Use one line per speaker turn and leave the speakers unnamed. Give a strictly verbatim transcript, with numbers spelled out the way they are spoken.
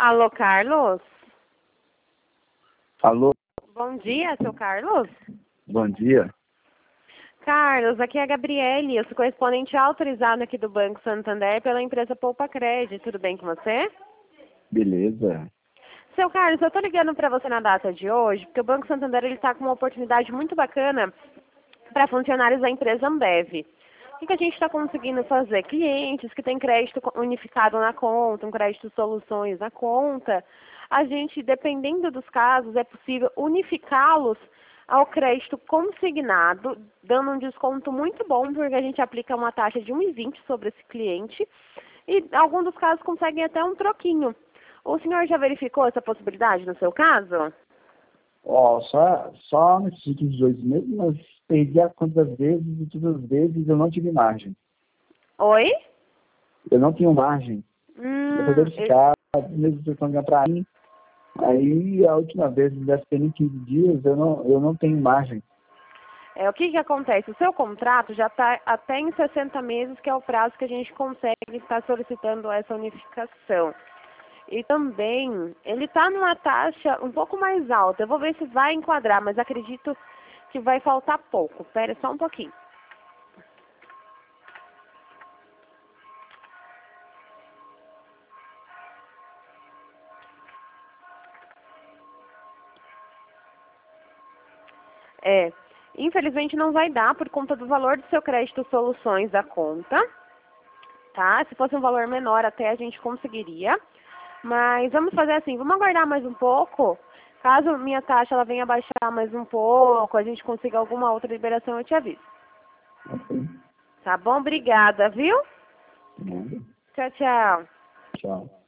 Alô, Carlos?
Alô,
Bom dia, seu Carlos?
bom dia.
Carlos, aqui é a Gabriele, eu sou correspondente autorizada aqui do Banco Santander pela empresa Poupa Crédito. Tudo bem com você?
Beleza.
Seu Carlos, eu estou ligando para você na data de hoje, porque o Banco Santander está com uma oportunidade muito bacana para funcionários da empresa Ambev. O que, que a gente está conseguindo fazer? Clientes que têm crédito unificado na conta, um crédito soluções na conta, a gente, dependendo dos casos, é possível unificá-los ao crédito consignado, dando um desconto muito bom, porque a gente aplica uma taxa de um vírgula vinte sobre esse cliente e, em alguns dos casos, conseguem até um troquinho. O senhor já verificou essa possibilidade no seu caso?
Ó, só, só nesses últimos dois meses, mas perdi a conta das vezes e todas as vezes eu não tive margem.
Oi?
Eu não tinha margem. Eu fui
Hum,
verificar, mesmo que estão ganhando para mim. Aí a última vez, deve ter em quinze dias, eu não, eu não tenho margem.
É, o que que acontece? O seu contrato já está até em sessenta meses, que é o prazo que a gente consegue estar solicitando essa unificação. E também, ele está numa taxa um pouco mais alta. Eu vou ver se vai enquadrar, mas acredito que vai faltar pouco. Espera só um pouquinho. É, infelizmente não vai dar por conta do valor do seu crédito soluções da conta, tá? Se fosse um valor menor até a gente conseguiria. Mas vamos fazer assim, vamos aguardar mais um pouco. Caso minha taxa ela venha baixar mais um pouco, a gente consiga alguma outra liberação, eu te aviso.
Ok.
Tá bom? Obrigada, viu?
Nada.
Tchau, tchau.
Tchau.